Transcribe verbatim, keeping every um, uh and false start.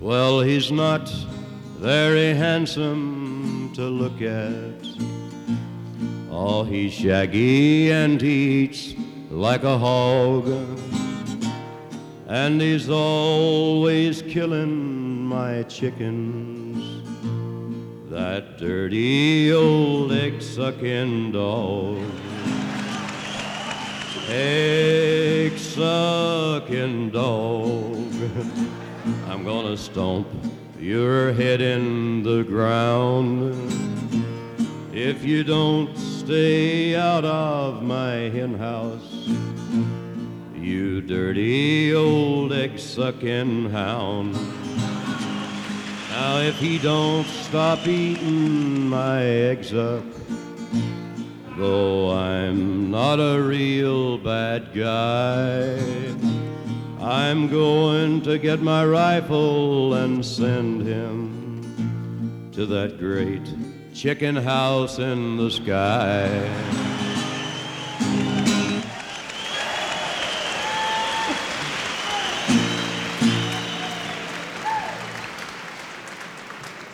Well, he's not very handsome to look at. Oh, he's shaggy and he eats like a hog, and he's always killing my chickens, that dirty old egg-sucking dog. Egg-sucking dog, I'm gonna stomp your head in the ground if you don't stay out of my hen house, you dirty old egg-sucking hound. Now if he don't stop eating my eggs up, though I'm not a real bad guy, I'm going to get my rifle and send him to that great chicken house in the sky.